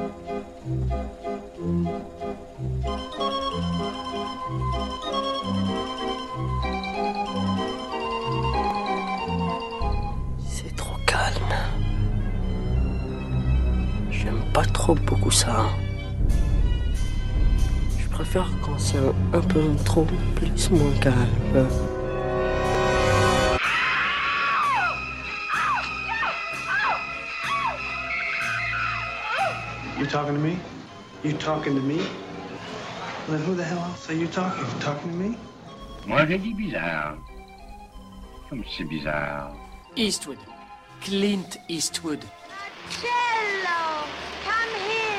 C'est trop calme. J'aime pas trop beaucoup ça. Je préfère quand c'est un peu trop plus moins calme. You talking to me? You talking to me? Then who the hell else are you talking? You talking to me? Moi, j'ai dit bizarre. Comme c'est bizarre. Eastwood. Clint Eastwood. Cello, come here.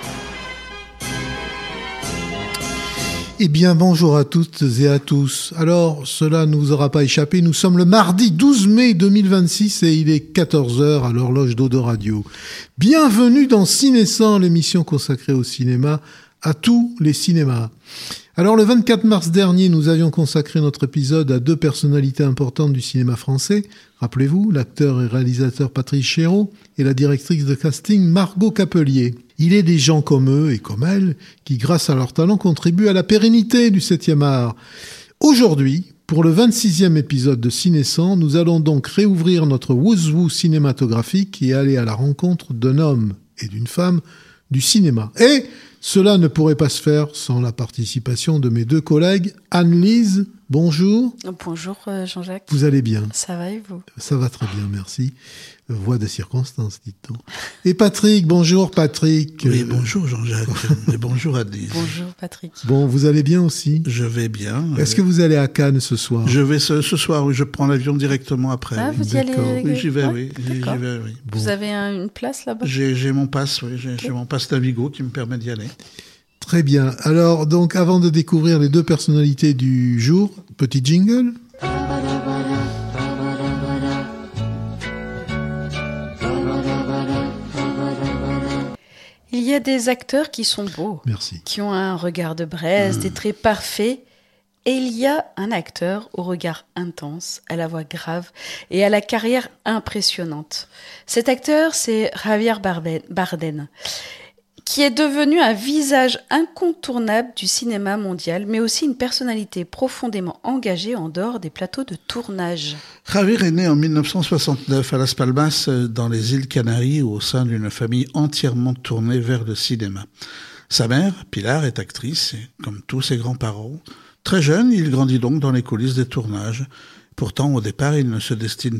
Eh bien, bonjour à toutes et à tous. Alors, cela ne vous aura pas échappé, nous sommes le mardi 12 mai 2026 et il est 14h à l'horloge d'Eau de Radio. Bienvenue dans Ciné100, l'émission consacrée au cinéma, à tous les cinémas. Alors, le 24 mars dernier, nous avions consacré notre épisode à deux personnalités importantes du cinéma français. Rappelez-vous, l'acteur et réalisateur Patrice Chéreau et la directrice de casting Margot Capelier. Il est des gens comme eux et comme elles qui, grâce à leur talent, contribuent à la pérennité du 7e art. Aujourd'hui, pour le 26e épisode de Ciné100, nous allons donc réouvrir notre Wouzou cinématographique et aller à la rencontre d'un homme et d'une femme du cinéma. Et cela ne pourrait pas se faire sans la participation de mes deux collègues. Anne-Lise, bonjour. Bonjour Jean-Jacques. Vous allez bien? Ça va et vous? Ça va très bien, merci. Voix de circonstance, dit-on. Et Patrick, bonjour Patrick. Oui, bonjour Jean-Jacques. Et bonjour Anne-Lise. Bonjour Patrick. Bon, vous allez bien aussi? Je vais bien. Est-ce que vous allez à Cannes ce soir? Je vais ce soir, oui, je prends l'avion directement après. Ah, oui. vous y allez? Oui, j'y vais, Ah, oui. J'y vais, oui. Bon. Vous avez une place là-bas? J'ai mon pass, oui. J'ai mon pass Navigo qui me permet d'y aller. Très bien. Alors, donc, avant de découvrir les deux personnalités du jour, petit jingle. Il y a des acteurs qui sont beaux. Merci. Qui ont un regard de braise, des traits parfaits. Et il y a un acteur au regard intense, à la voix grave et à la carrière impressionnante. Cet acteur, c'est Javier Bardem, qui est devenu un visage incontournable du cinéma mondial, mais aussi une personnalité profondément engagée en dehors des plateaux de tournage. Javier est né en 1969 à Las Palmas, dans les îles Canaries, au sein d'une famille entièrement tournée vers le cinéma. Sa mère, Pilar, est actrice, et comme tous ses grands-parents, très jeune, il grandit donc dans les coulisses des tournages. Pourtant, au départ, il ne se destine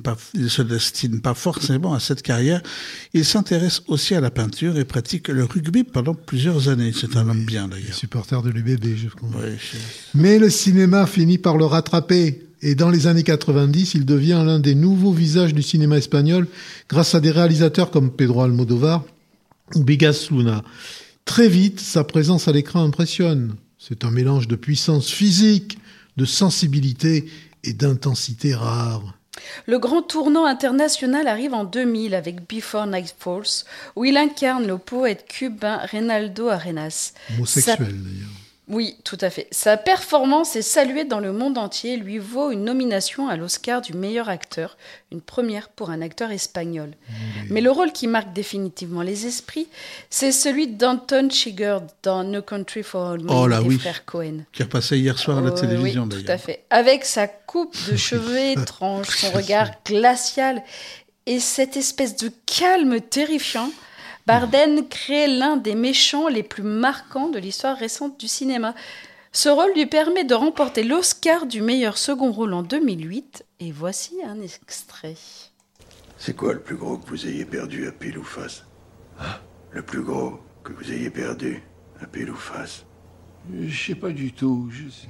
pas forcément à cette carrière. Il s'intéresse aussi à la peinture et pratique le rugby pendant plusieurs années. C'est un homme bien, d'ailleurs. Supporter de l'UBB, je crois. Oui, Mais le cinéma finit par le rattraper. Et dans les années 90, il devient l'un des nouveaux visages du cinéma espagnol grâce à des réalisateurs comme Pedro Almodóvar ou Bigas Luna. Très vite, sa présence à l'écran impressionne. C'est un mélange de puissance physique, de sensibilité et d'intensité rare. Le grand tournant international arrive en 2000 avec Before Night Falls, où il incarne le poète cubain Reynaldo Arenas. Homosexuel, d'ailleurs. Oui, tout à fait. Sa performance est saluée dans le monde entier et lui vaut une nomination à l'Oscar du meilleur acteur, une première pour un acteur espagnol. Oui. Mais le rôle qui marque définitivement les esprits, c'est celui d'Anton Chigurh dans No Country for Old Men des frères Coen. Qui est repassé hier soir à la télévision, oui, d'ailleurs. Tout à fait. Avec sa coupe de cheveux étrange, son regard glacial et cette espèce de calme terrifiant, Bardem crée l'un des méchants les plus marquants de l'histoire récente du cinéma. Ce rôle lui permet de remporter l'Oscar du meilleur second rôle en 2008. Et voici un extrait. C'est quoi le plus gros que vous ayez perdu à pile ou face? Hein? Le plus gros que vous ayez perdu à pile ou face? Je sais pas du tout.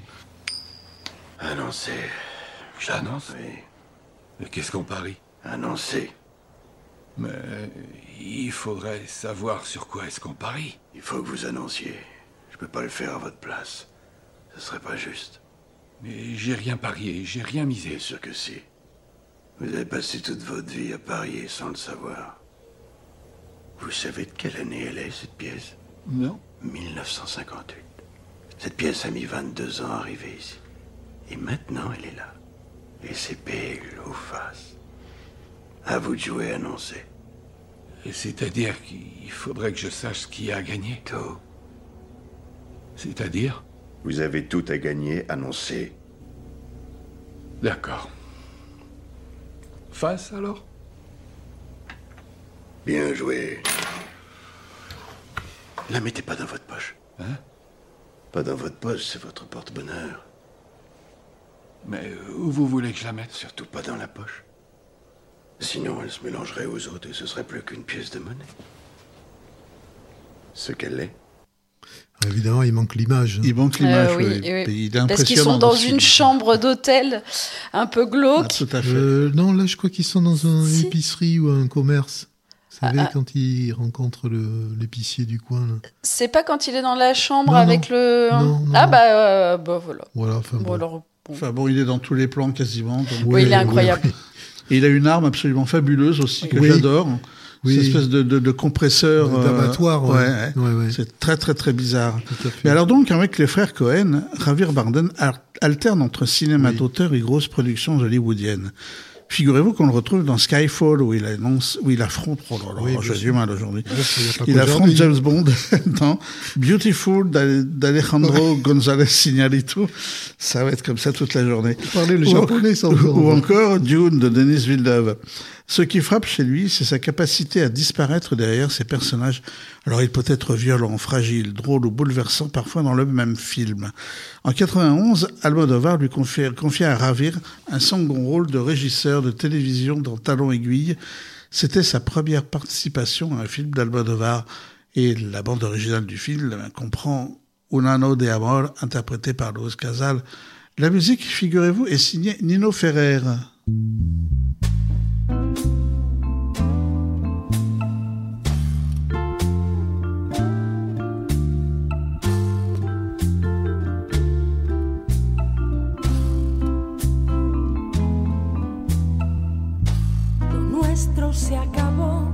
Annoncé. J'annonce? Oui. Mais qu'est-ce qu'on parie? Annoncé. Mais il faudrait savoir sur quoi est-ce qu'on parie. Il faut que vous annonciez. Je peux pas le faire à votre place. Ce serait pas juste. Mais j'ai rien parié, j'ai rien misé. Bien sûr que si. Vous avez passé toute votre vie à parier sans le savoir. Vous savez de quelle année elle est, cette pièce? Non. 1958. Cette pièce a mis 22 ans à arriver ici. Et maintenant, elle est là. Et c'est pile ou face. À vous de jouer annoncé. C'est-à-dire qu'il faudrait que je sache qui a gagné. Tout. C'est-à-dire? Vous avez tout à gagner, annoncé. D'accord. Face, alors? Bien joué. La mettez pas dans votre poche. Hein? Pas dans votre poche, c'est votre porte-bonheur. Mais où vous voulez que je la mette? Surtout pas dans la poche. Sinon, elle se mélangerait aux autres et ce serait plus qu'une pièce de monnaie. Ce qu'elle est. Évidemment, il manque l'image. Il manque l'image, oui. Il est impressionnant. Parce qu'ils sont dans une chambre d'hôtel un peu glauque. Ah, tout à fait. Non, là, je crois qu'ils sont dans une épicerie ou un commerce. Vous savez, quand ils rencontrent l'épicier du coin. Là. C'est pas quand il est dans la chambre Non, avec le... Non, bah voilà. Voilà, enfin bon. Alors, bon. Enfin bon, il est dans tous les plans quasiment. Donc... Oui, il est incroyable. Oui. Et il a une arme absolument fabuleuse aussi que Oui. j'adore. Oui. Cette espèce de compresseur. D'abattoir. Ouais. C'est très très très bizarre. Mais alors donc, avec les frères Cohen, Javier Bardem alterne entre cinéma d'auteur et grosses productions hollywoodiennes. Figurez-vous qu'on le retrouve dans Skyfall, où il affronte, j'ai du mal aujourd'hui. Il affronte James Bond dans Beautiful d'Alejandro González Iñárritu. Ça va être comme ça toute la journée. Parler le japonais sans Ou encore Dune de Denis Villeneuve. Ce qui frappe chez lui, c'est sa capacité à disparaître derrière ses personnages. Alors il peut être violent, fragile, drôle ou bouleversant, parfois dans le même film. En 91, Almodovar lui confia à Ravir un second rôle de régisseur de télévision dans Talon Aiguille. C'était sa première participation à un film d'Almodovar. Et la bande originale du film comprend Un anno de amor, interprété par Luis Casal. La musique, figurez-vous, est signée Nino Ferrer. Se acabó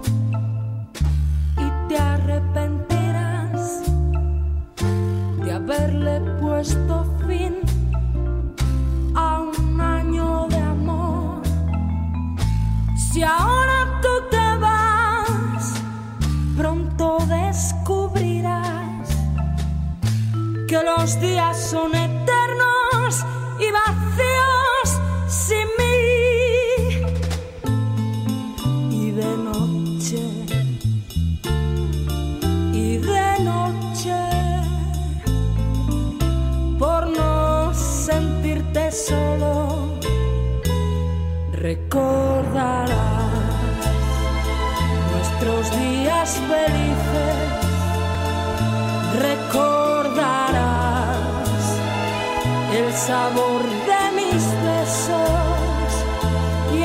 y te arrepentirás de haberle puesto fin a un año de amor. Si ahora tú te vas, pronto descubrirás que los días son eternos y vacíos sin mí. Y de noche, por no sentirte solo, recordarás nuestros días felices, recordarás el sabor de mis besos y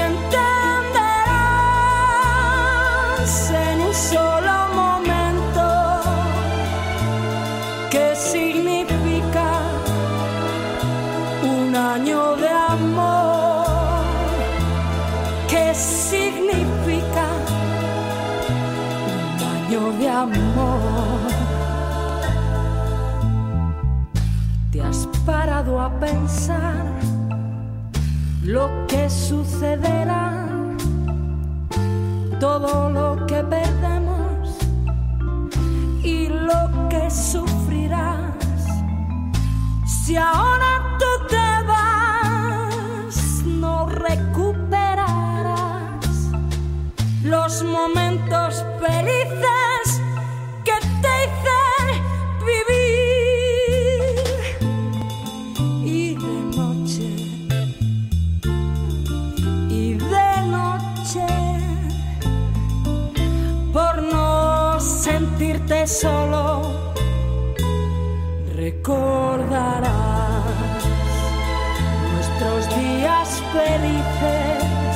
en un solo momento qué significa un año de amor, qué significa un año de amor. ¿Te has parado a pensar lo que sucederá? Todo lo que perdemos y lo que sufrirás. Si ahora tú te vas, no recuperarás los momentos felices que te hice vivir. Y de noche, por no sentirte solo, recordarás nuestros días felices,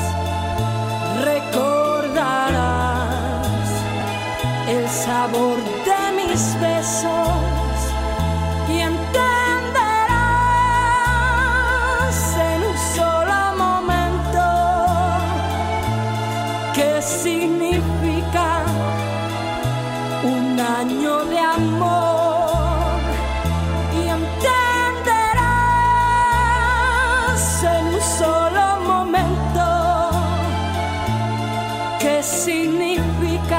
recordarás el sabor de mis besos y entenderás en un solo momento qué significa un año de amor y entenderás en un solo momento qué significa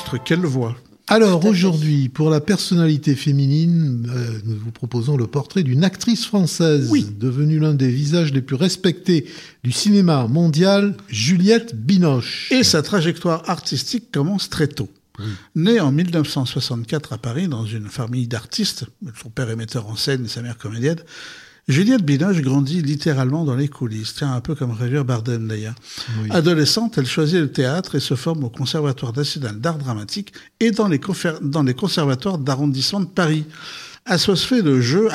illustre. Quelle voix! Alors aujourd'hui, pour la personnalité féminine, nous vous proposons le portrait d'une actrice française, devenue l'un des visages les plus respectés du cinéma mondial, Juliette Binoche. Et sa trajectoire artistique commence très tôt. Née en 1964 à Paris dans une famille d'artistes, son père est metteur en scène et sa mère comédienne, Juliette Binoche grandit littéralement dans les coulisses, un peu comme Javier Bardem d'ailleurs. Oui. Adolescente, elle choisit le théâtre et se forme au Conservatoire national d'art dramatique et dans les conservatoires d'arrondissement de Paris. Assoiffée de jeu,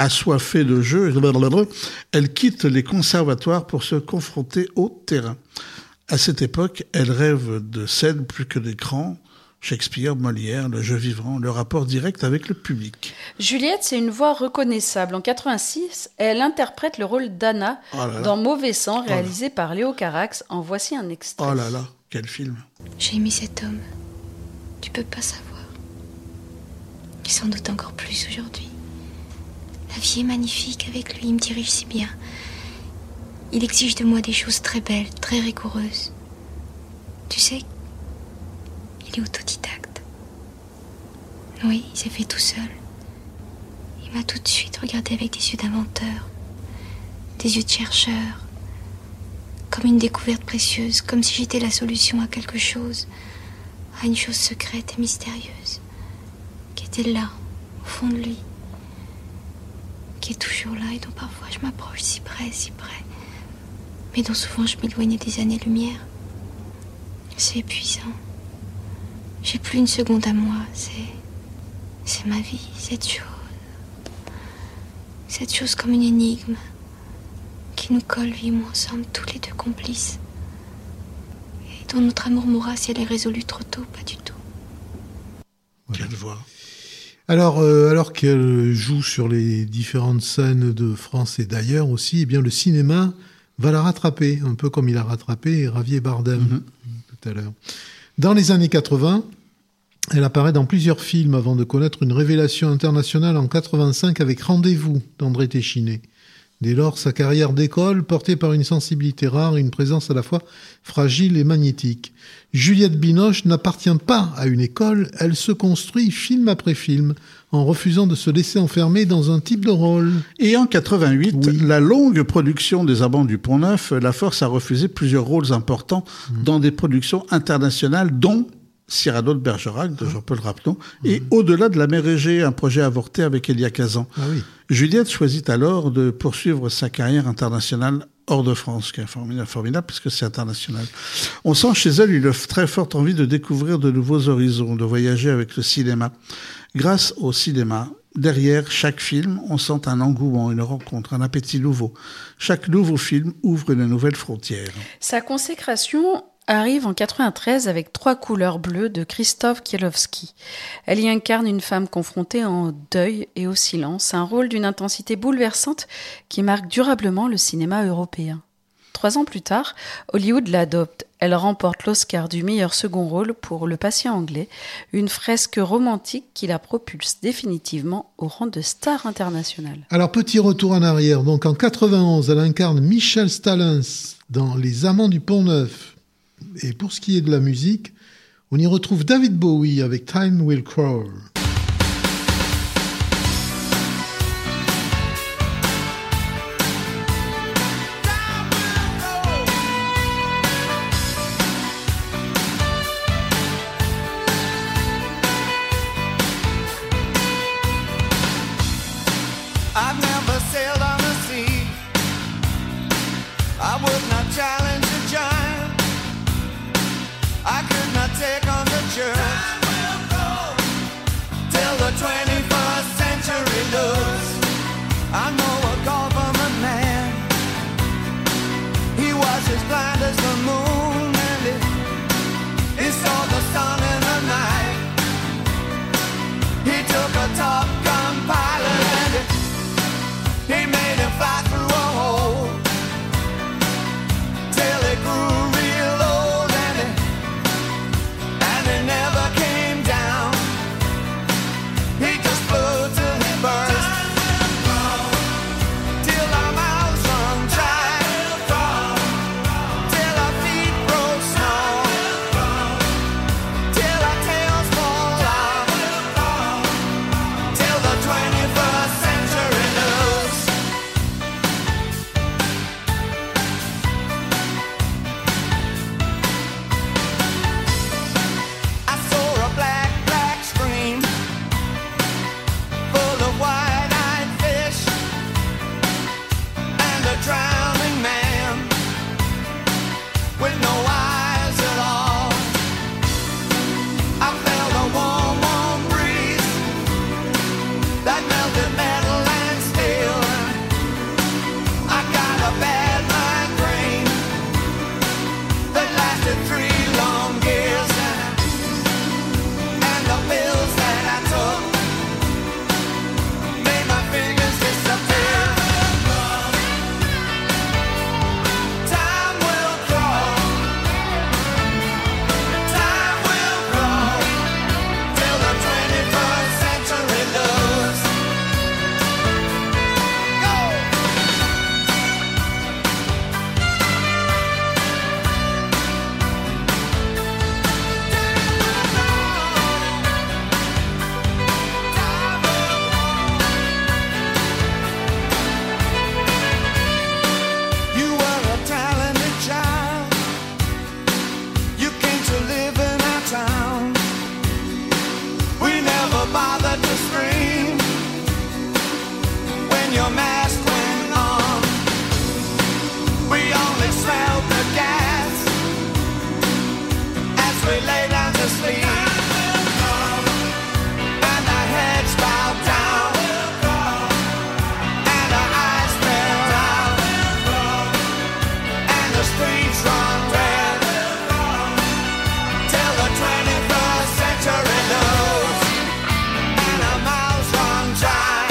elle quitte les conservatoires pour se confronter au terrain. À cette époque, elle rêve de scène plus que d'écran. Shakespeare, Molière, le jeu vivant, le rapport direct avec le public. Juliette, c'est une voix reconnaissable. En 86, elle interprète le rôle d'Anna dans Mauvais sang, réalisé par Léo Carax. En voici un extrait. Oh là là, quel film! J'ai aimé cet homme. Tu peux pas savoir. Et sans doute encore plus aujourd'hui. La vie est magnifique avec lui, il me dirige si bien. Il exige de moi des choses très belles, très rigoureuses. Tu sais, il est autodidacte. Oui, il s'est fait tout seul. Il m'a tout de suite regardé avec des yeux d'inventeur, des yeux de chercheur, comme une découverte précieuse, comme si j'étais la solution à quelque chose, à une chose secrète et mystérieuse, qui était là, au fond de lui, qui est toujours là et dont parfois je m'approche si près, mais dont souvent je m'éloignais des années-lumière. C'est épuisant. J'ai plus une seconde à moi, c'est ma vie, cette chose comme une énigme qui nous colle, vivons ensemble, tous les deux complices, et dont notre amour mourra si elle est résolue trop tôt, pas du tout. Quelle voix! Alors qu'elle joue sur les différentes scènes de France et d'ailleurs aussi, eh bien le cinéma va la rattraper, un peu comme il a rattrapé Javier Bardem tout à l'heure. Dans les années 80, elle apparaît dans plusieurs films avant de connaître une révélation internationale en 85 avec Rendez-vous d'André Téchiné. Dès lors, sa carrière décolle, portée par une sensibilité rare et une présence à la fois fragile et magnétique. Juliette Binoche n'appartient pas à une école, elle se construit film après film, en refusant de se laisser enfermer dans un type de rôle. Et en 88, la longue production des Amants du Pont-Neuf la force à refuser plusieurs rôles importants dans des productions internationales, dont Cyrano de Bergerac, de Jean-Paul Rapneau, et Au-delà de la mer Égée, un projet avorté avec Elia Kazan. Juliette choisit alors de poursuivre sa carrière internationale hors de France, qui est formidable puisque c'est international. On sent chez elle une très forte envie de découvrir de nouveaux horizons, de voyager avec le cinéma. Grâce au cinéma, derrière chaque film, on sent un engouement, une rencontre, un appétit nouveau. Chaque nouveau film ouvre une nouvelle frontière. Sa consécration arrive en 93 avec 3 couleurs bleues de Krzysztof Kiełowski. Elle y incarne une femme confrontée en deuil et au silence, un rôle d'une intensité bouleversante qui marque durablement le cinéma européen. 3 ans plus tard, Hollywood l'adopte. Elle remporte l'Oscar du meilleur second rôle pour Le Patient anglais, une fresque romantique qui la propulse définitivement au rang de star internationale. Alors, petit retour en arrière. Donc, en 91, elle incarne Michel Stalins dans Les Amants du Pont-Neuf. Et pour ce qui est de la musique, on y retrouve David Bowie avec Time Will Crawl. I've never sailed on the sea. I would not challenge a giant. I could not take on the church till the 21st century looks. I know a government man. He was as blind as the moon, and he saw the sun in the night. He took a Top Gun pilot and when your mask went on. We only smelled the gas as we lay down to sleep. And our heads bowed down and our eyes fell out and the streets run red till the 21st century knows. And our mouths run dry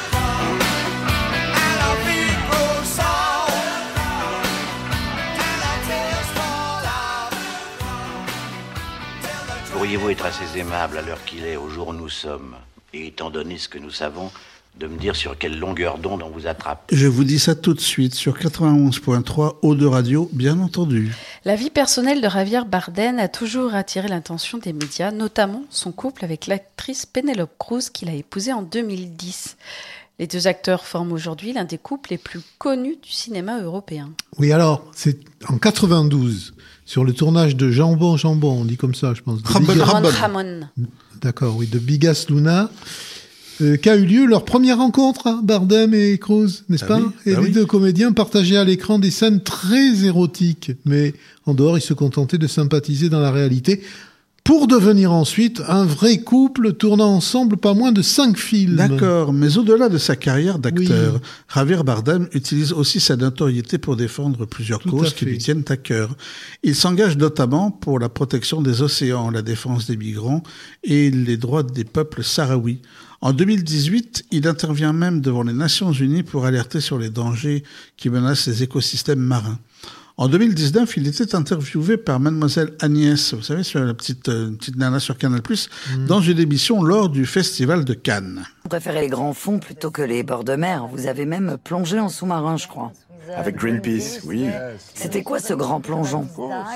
and our feet grow sore and our tears fall out. Pourriez-vous être assez aimable à l'heure qu'il est, au jour où nous sommes, et étant donné ce que nous savons, de me dire sur quelle longueur d'onde on vous attrape? Je vous dis ça tout de suite sur 91.3 Eau de Radio, bien entendu. La vie personnelle de Javier Bardem a toujours attiré l'attention des médias, notamment son couple avec l'actrice Penélope Cruz qu'il a épousée en 2010. Les deux acteurs forment aujourd'hui l'un des couples les plus connus du cinéma européen. Oui, alors, c'est en 92, sur le tournage de Jambon, on dit comme ça, je pense. Ramon. D'accord, oui, de Bigas Luna, qu'a eu lieu leur première rencontre, hein, Bardem et Cruz, n'est-ce pas? Oui, et les deux comédiens partageaient à l'écran des scènes très érotiques, mais en dehors, ils se contentaient de sympathiser dans la réalité, pour devenir ensuite un vrai couple tournant ensemble pas moins de 5 films. D'accord, mais au-delà de sa carrière d'acteur, Javier Bardem utilise aussi sa notoriété pour défendre plusieurs causes qui lui tiennent à cœur. Il s'engage notamment pour la protection des océans, la défense des migrants et les droits des peuples sahraouis. En 2018, il intervient même devant les Nations Unies pour alerter sur les dangers qui menacent les écosystèmes marins. En 2019, il était interviewé par Mademoiselle Agnès, vous savez, sur la petite nana sur Canal+, dans une émission lors du Festival de Cannes. Vous préférez les grands fonds plutôt que les bords de mer. Vous avez même plongé en sous-marin, je crois. Avec Greenpeace, oui. C'était quoi ce grand plongeon?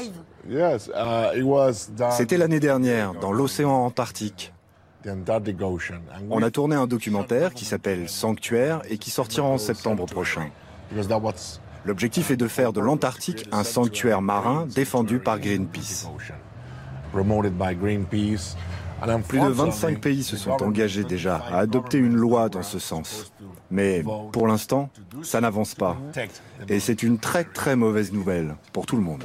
C'était l'année dernière, dans l'océan Antarctique. On a tourné un documentaire qui s'appelle Sanctuaire et qui sortira en septembre prochain. L'objectif est de faire de l'Antarctique un sanctuaire marin défendu par Greenpeace. Plus de 25 pays se sont engagés déjà à adopter une loi dans ce sens. Mais pour l'instant, ça n'avance pas. Et c'est une très très mauvaise nouvelle pour tout le monde.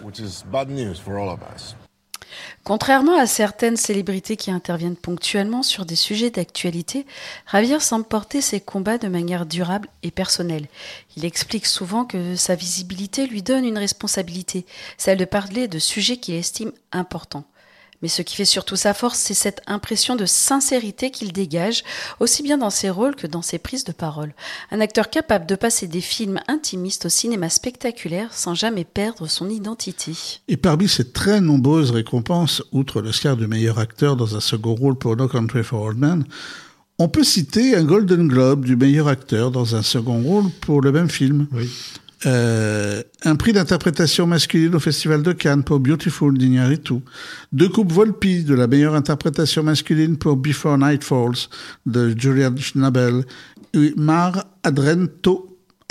Contrairement à certaines célébrités qui interviennent ponctuellement sur des sujets d'actualité, Javier semble porter ses combats de manière durable et personnelle. Il explique souvent que sa visibilité lui donne une responsabilité, celle de parler de sujets qu'il estime importants. Mais ce qui fait surtout sa force, c'est cette impression de sincérité qu'il dégage, aussi bien dans ses rôles que dans ses prises de parole. Un acteur capable de passer des films intimistes au cinéma spectaculaire sans jamais perdre son identité. Et parmi ses très nombreuses récompenses, outre l'Oscar du meilleur acteur dans un second rôle pour No Country for Old Men, on peut citer un Golden Globe du meilleur acteur dans un second rôle pour le même film. Oui. Un prix d'interprétation masculine au Festival de Cannes pour Beautiful d'Iñárritu, 2 coupes Volpi de la meilleure interprétation masculine pour Before Night Falls de Julian Schnabel, et Mar Adentro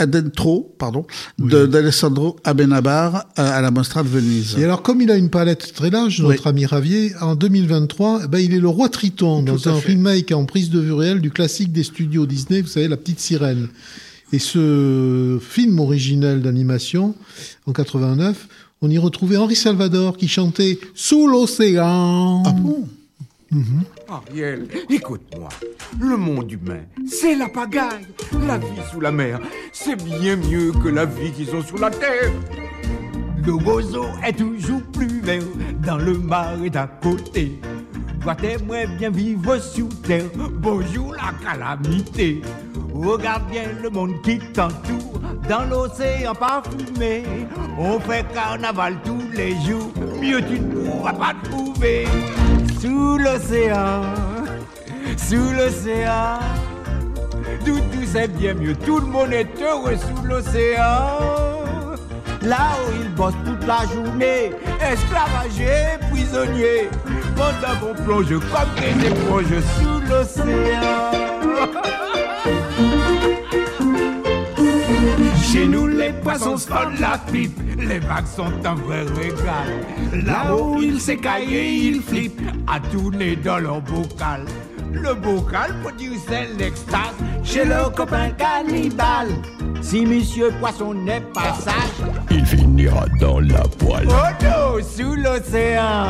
d'Alessandro Amenábar à la Mostra de Venise. Et alors, comme il a une palette très large, notre ami Javier, en 2023, il est le roi Triton dans un remake en prise de vue réelle du classique des studios Disney, vous savez, La Petite Sirène. Et ce film originel d'animation, en 89, on y retrouvait Henri Salvador qui chantait « Sous l'océan ». Ah bon? Ariel, écoute-moi. Le monde humain, c'est la pagaille. La vie sous la mer, c'est bien mieux que la vie qu'ils ont sous la terre. Le roseau est toujours plus vert dans le marais d'à côté. Toi t'aimerais bien vivre sous terre. Bonjour la calamité. Regarde bien le monde qui t'entoure. Dans l'océan parfumé, on fait carnaval tous les jours. Mieux tu ne pourras pas trouver. Sous l'océan, tout c'est bien mieux. Tout le monde est heureux sous l'océan. Là où ils bossent toute la journée, esclavagés, prisonniers, pendant qu'on plonge comme des éponges sous l'océan. Chez nous, les poissons se font la pipe, les vagues sont un vrai régal. Là où ils s'écaillent et ils flippent, à tourner dans leur bocal. le bocal produisait l'extase chez le copain cannibale. Si Monsieur Poisson n'est pas sage, il finira dans la poêle. Oh non, sous l'océan,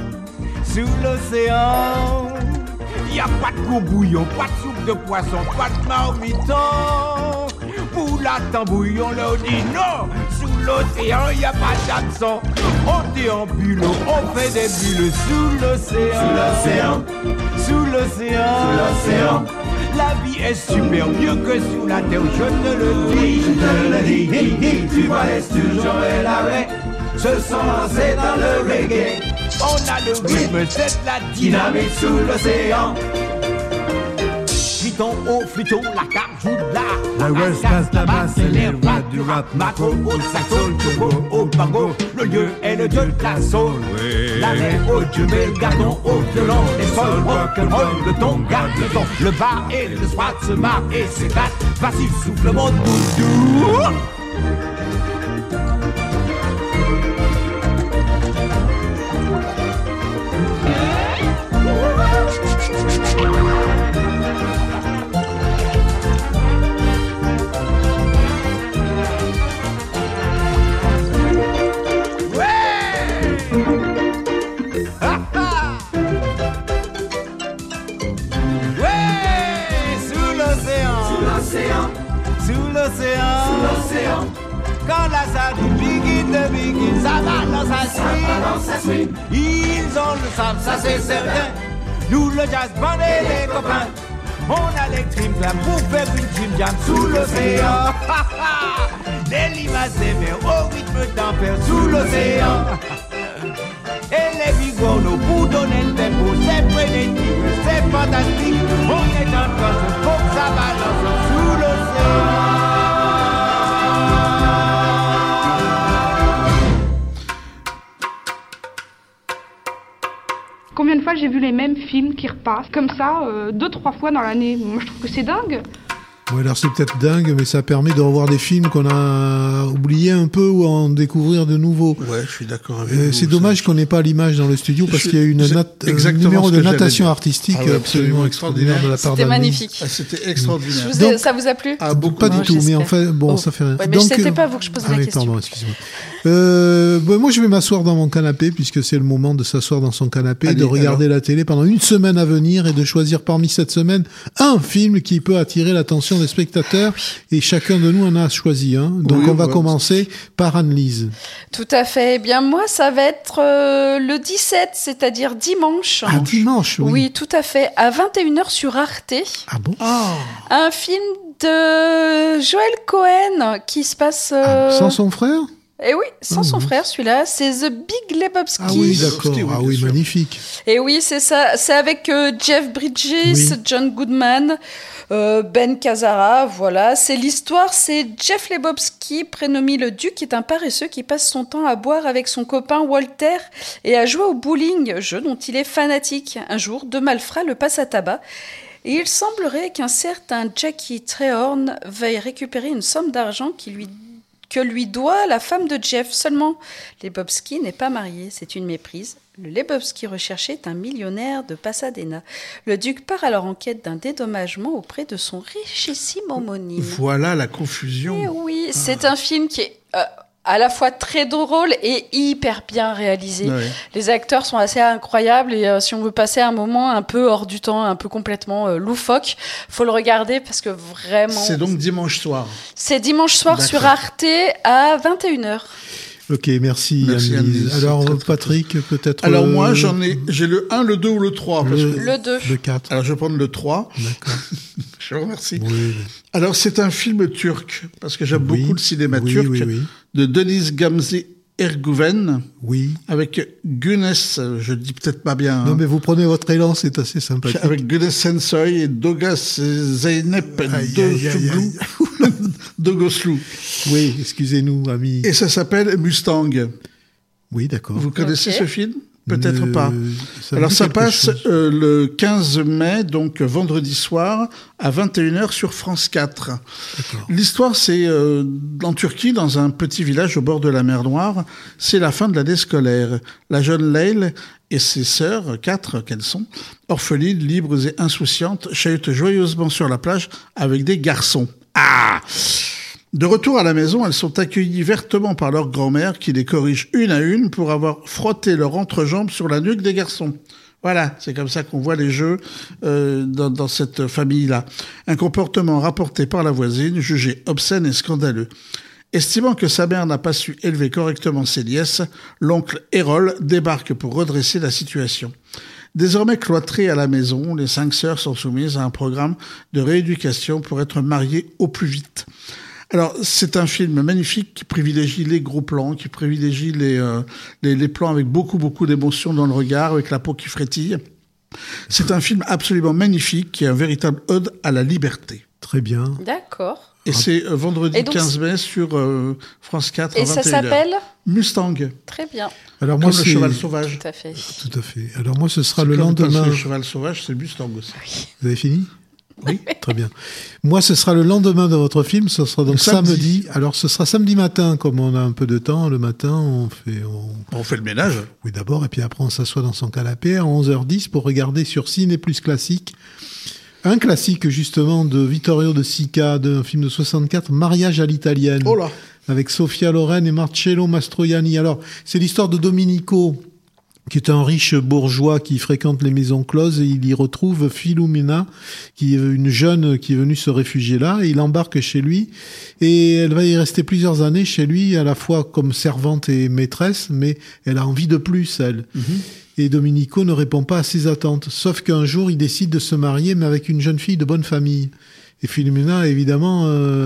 y a pas de courbouillon, pas de soupe de poisson, pas de marmiton. Pour la tambouille, on leur dit non. Sous l'océan, y a pas d'hameçon. On déambule, on fait des bulles sous l'océan. Sous l'océan. La vie est super mieux que sous la terre, je te le dis. Je te le dis, tu vois, laisse toujours l'arrêt. Se sont lancés dans le reggae. On a le rythme, c'est de la dynamite sous l'océan. Fliton, oh fliton, la carte joue de la West Coast, la basse, c'est les rois du rap. Macro, au saxo, turbo, au bango. Le lieu est le dieu de la soul. La mer au jumé, le gardon au violon. Les sols, rock'n'roll, le ton, garde le ton. Le bar et le spot se marrent et s'éclatent. Vas-y, souffle mon doudou. Sous l'océan, quand la sardine begin, ça balance à swing. Ils ont le sable, ça c'est certain. Nous le jazz band et les copains, on a les trim clams pour faire une gym jam sous l'océan. Les limaces verts au rythme d'enfer sous l'océan. Et les bigorneaux pour donner le tempo, c'est frénétique, c'est fantastique. On est dans le cosmos, faut que ça balance sous l'océan. Combien de fois j'ai vu les mêmes films qui repassent comme ça 2-3 fois dans l'année. Moi je trouve que c'est dingue. Ouais, alors c'est peut-être dingue, mais ça permet de revoir des films qu'on a oubliés un peu ou en découvrir de nouveaux. Ouais, je suis d'accord avec vous. C'est dommage qu'on n'ait pas l'image dans le studio parce qu'il y a eu un numéro de natation artistique absolument extraordinaire de la part d'Anne. C'était magnifique. C'était extraordinaire. Ça vous a plu? Pas du tout, mais enfin, bon, ça fait rien. Ouais, mais c'était pas vous que je posais la question. Pardon, excusez-moi. Moi, je vais m'asseoir dans mon canapé puisque c'est le moment de s'asseoir dans son canapé, de regarder la télé pendant une semaine à venir et de choisir parmi cette semaine un film qui peut attirer l'attention des spectateurs. Et chacun de nous en a choisi un. Donc, on va commencer par Anne-Lise. Tout à fait. Eh bien, moi, ça va être le 17, c'est-à-dire dimanche. Ah, dimanche, oui. Oui, tout à fait. À 21h sur Arte. Ah bon? Un film de Joel Cohen qui se passe... Sans son frère? Eh oui, sans son frère, celui-là, c'est The Big Lebowski. Ah oui, d'accord. Ah oui, magnifique. Et oui, c'est ça. C'est avec Jeff Bridges, John Goodman, Ben Gazzara, voilà. C'est l'histoire, c'est Jeff Lebowski, prénommé le Duc, qui est un paresseux qui passe son temps à boire avec son copain Walter et à jouer au bowling, jeu dont il est fanatique. Un jour, deux malfrats le passent à tabac. Et il semblerait qu'un certain Jackie Trehorn veuille récupérer une somme d'argent que lui doit la femme de Jeff. Seulement, Lebowski n'est pas marié, c'est une méprise. Le Lebowski recherché est un millionnaire de Pasadena. Le duc part alors en quête d'un dédommagement auprès de son richissime homonyme. Voilà la confusion. Et oui, c'est un film qui est à la fois très drôle et hyper bien réalisé. Ouais. Les acteurs sont assez incroyables et si on veut passer un moment un peu hors du temps, un peu complètement loufoque, faut le regarder parce que vraiment... C'est donc dimanche soir. C'est dimanche soir sur Arte à 21h. Ok, merci Anne-Lise. Alors Patrick, peut-être... Alors moi, j'ai le 1, le 2 ou le 3. Le 2. Le 4. Alors je vais prendre le 3. D'accord. Je vous remercie. Oui. Alors c'est un film turc, parce que j'aime beaucoup le cinéma turc, de Deniz Gamze Erguven, avec Güneş, je dis peut-être pas bien. Non mais vous prenez votre élan, c'est assez sympathique. Avec Güneş Sensoy et Dogas Zeynep Dogoslu. Oui, excusez-nous, amis. Et ça s'appelle Mustang. Oui, d'accord. Vous connaissez ce film ? Peut-être pas. Alors ça passe le 15 mai, donc vendredi soir, à 21h sur France 4. D'accord. L'histoire, c'est en Turquie, dans un petit village au bord de la mer Noire. C'est la fin de l'année scolaire. La jeune Leyle et ses sœurs, 4 qu'elles sont, orphelines, libres et insouciantes, chahutent joyeusement sur la plage avec des garçons. Ah! De retour à la maison, elles sont accueillies vertement par leur grand-mère qui les corrige une à une pour avoir frotté leur entrejambe sur la nuque des garçons. Voilà, c'est comme ça qu'on voit les jeux dans cette famille-là. Un comportement rapporté par la voisine, jugé obscène et scandaleux. Estimant que sa mère n'a pas su élever correctement ses nièces, l'oncle Hérol débarque pour redresser la situation. Désormais cloîtrées à la maison, les 5 sœurs sont soumises à un programme de rééducation pour être mariées au plus vite. Alors, c'est un film magnifique qui privilégie les gros plans, qui privilégie les plans avec beaucoup d'émotions dans le regard, avec la peau qui frétille. C'est un film absolument magnifique, qui est un véritable ode à la liberté. Très bien. D'accord. Et c'est vendredi 15 mai sur France 4 à 21h. Et ça s'appelle Mustang. Très bien. Alors moi, comme le cheval sauvage. Tout à fait. Tout à fait. Alors moi, ce sera le lendemain. Le cheval sauvage, c'est Mustang aussi. Oui. Vous avez fini ? Oui. Très bien. Moi, ce sera le lendemain de votre film. Ce sera donc samedi. Alors, ce sera samedi matin, comme on a un peu de temps. Le matin, on fait le ménage. Oui, d'abord. Et puis après, on s'assoit dans son canapé à 11h10 pour regarder sur Ciné Plus Classique. Un classique, justement, de Vittorio De Sica, d'un film de 64, Mariage à l'italienne. Oh là! Avec Sofia Loren et Marcello Mastroianni. Alors, c'est l'histoire de Domenico, qui est un riche bourgeois qui fréquente les maisons closes, et il y retrouve Filumena, qui est une jeune qui est venue se réfugier là, et il embarque chez lui, et elle va y rester plusieurs années chez lui, à la fois comme servante et maîtresse, mais elle a envie de plus, elle. Et Domenico ne répond pas à ses attentes, sauf qu'un jour, il décide de se marier, mais avec une jeune fille de bonne famille. Et Filumena, évidemment,